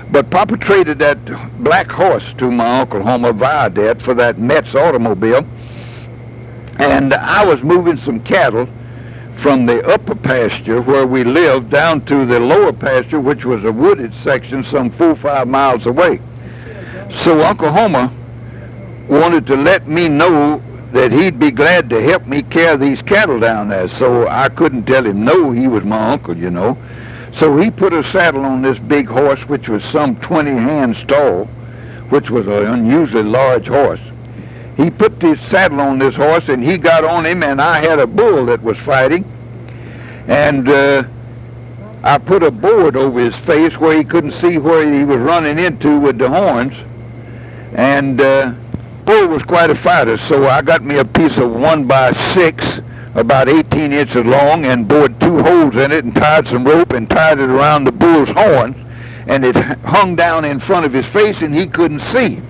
But Papa traded that black horse to my Uncle Homer Viadet for that Metz automobile. And I was moving some cattle from the upper pasture where we lived down to the lower pasture, which was a wooded section some 4 or 5 miles away. So Uncle Homer wanted to let me know that he'd be glad to help me carry these cattle down there. So I couldn't tell him no, he was my uncle, you know. So he put a saddle on this big horse, which was some 20 hands tall, which was an unusually large horse. He put this saddle on this horse, and he got on him, and I had a bull that was fighting. And I put a board over his face where he couldn't see where he was running into with the horns. And bull was quite a fighter, so I got me a piece of 1x6, about 18 inches long, and bored 2 holes in it and tied some rope and tied it around the bull's horns. And it hung down in front of his face, and he couldn't see.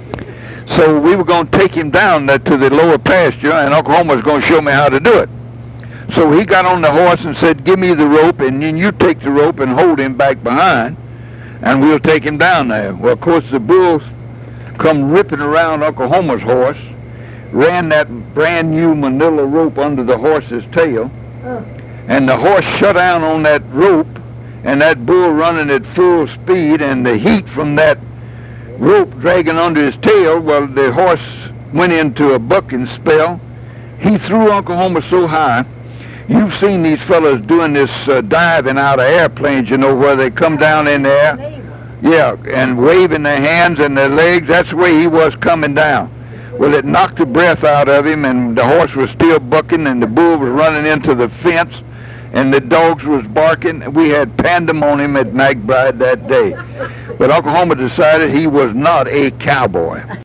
So we were going to take him down to the lower pasture, and Uncle Homer was going to show me how to do it. So he got on the horse and said, give me the rope, and then you take the rope and hold him back behind, and we'll take him down there. Well, of course, the bull come ripping around Uncle Homer's horse, ran that brand new manila rope under the horse's tail, and the horse shut down on that rope, and that bull running at full speed, and the heat from that rope dragging under his tail, well, the horse went into a bucking spell. He threw Uncle Homer so high. You've seen these fellas doing this diving out of airplanes, you know, where they come down in the air. Yeah, and waving their hands and their legs. That's the way he was coming down. Well, it knocked the breath out of him, and the horse was still bucking, and the bull was running into the fence, and the dogs was barking. We had pandemonium at McBride that day. But Uncle Homer decided he was not a cowboy.